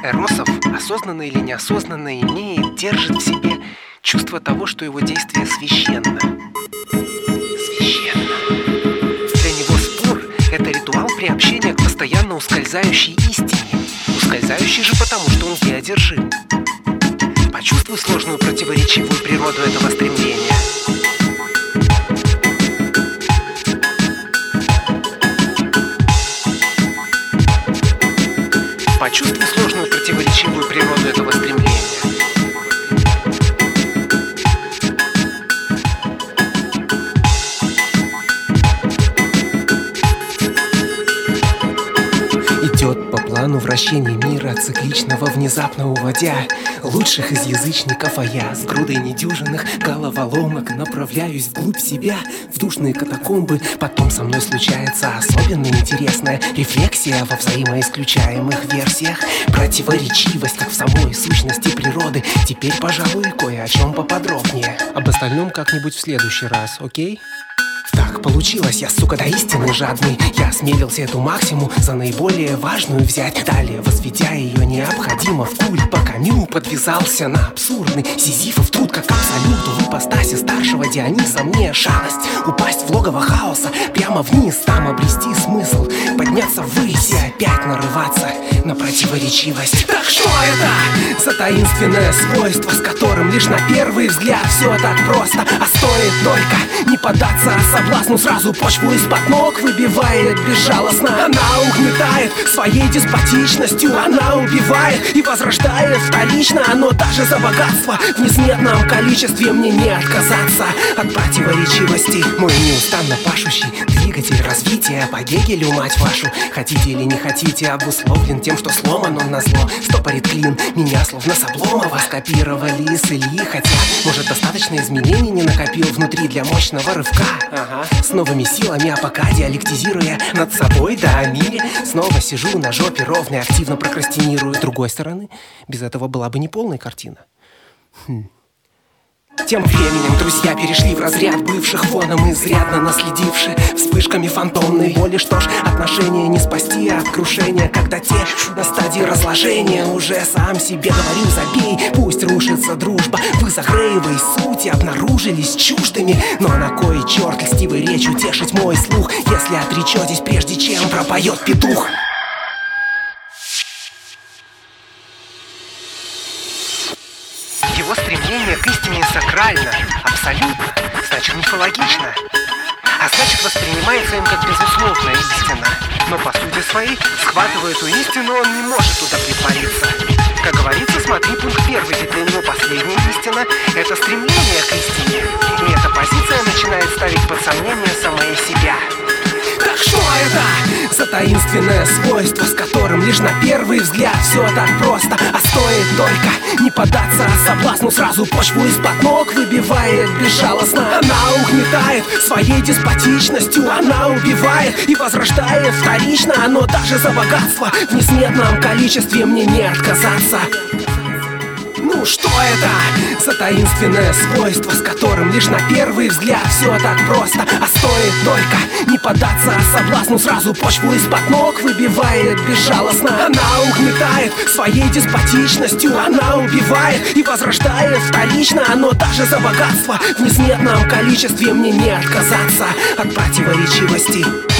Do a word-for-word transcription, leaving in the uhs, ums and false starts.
Эросов, осознанно или неосознанно, имеет, держит в себе чувство того, что его действие священно. Священно. Для него спор — это ритуал приобщения к постоянно ускользающей истине. Ускользающий же потому, что он неодержим. Почувствуй сложную противоречивую природу этого стремления. Почувствуй сложную противоречивую природу этого стремления. Идет по плану вращения мира, цикличного, внезапно уводя лучших из язычников, а я с грудой недюжинных головоломок направляюсь вглубь себя, в душные катакомбы. Потом со мной случается особенно интересная рефлексия во взаимоисключаемых версиях. Противоречивость, как в самой сущности природы. Теперь, пожалуй, кое о чем поподробнее. Об остальном как-нибудь в следующий раз, окей? Так получилось, я, сука, до истины жадный. Я осмелился эту максиму за наиболее важную взять. Далее, возведя ее необходимо в культ, по Камю подвязался на абсурдный Сизифов труд, как абсолют в ипостаси старшего Диониса. Мне шалость упасть в логово хаоса прямо вниз, там обрести смысл, подняться ввысь и опять нарываться на противоречивость. Так что это за таинственное свойство, с которым лишь на первый взгляд все так просто, а стоит только не поддаться соблазну, сразу почву из-под ног выбивает безжалостно. Она угнетает своей деспотичностью, она убивает и возрождает вторично. Но даже за богатство в несметном количестве мне не отказаться от противоречивости. Мой неустанно пашущий двигатель развития по Гегелю, мать вашу. Хотите или не хотите, обусловлен тем, что сломан он назло. Стопорит клин, меня словно с Обломова скопировали с Ильи. Хотя, может, достаточно изменений не накопил внутри для мощного рывка. Ага. С новыми силами, а пока диалектизируя над собой, да о мире, снова сижу на жопе ровно и активно прокрастинирую. С другой стороны, без этого была бы неполная картина. Хм. Тем временем друзья перешли в разряд бывших, фоном изрядно наследивши вспышками фантомной боли. Что ж, отношения не спасти от крушения, когда те на стадии разложения. Уже сам себе говорю, забей, пусть рушится дружба. Вы за Греевой сути обнаружились чуждыми, но на кой черт льстивой речью тешить мой слух, если отречетесь, прежде чем пропоет петух? Его стремление к истине сакрально, абсолютно, значит мифологично, а значит воспринимается им как безусловная истина. Но по сути своей, схватывая эту истину, он не может туда притвориться. Как говорится, смотри пункт первый, ведь для него последняя истина — это стремление к истине. И эта позиция начинает ставить под сомнение самое себя. Так что это за таинственное свойство, с которым лишь на первый взгляд все так просто, а стоит только не поддаться соблазну, сразу почву из-под ног выбивает безжалостно. Она угнетает своей деспотичностью, она убивает и возрождает вторично. Но даже за богатство в несметном количестве мне не отказаться. Ну что это за таинственное свойство, с которым лишь на первый взгляд все так просто, а стоит только не поддаться соблазну, сразу почву из-под ног выбивает безжалостно. Она угнетает своей деспотичностью, она убивает и возрождает вторично. Но даже за богатство в несметном количестве мне не отказаться от противоречивости.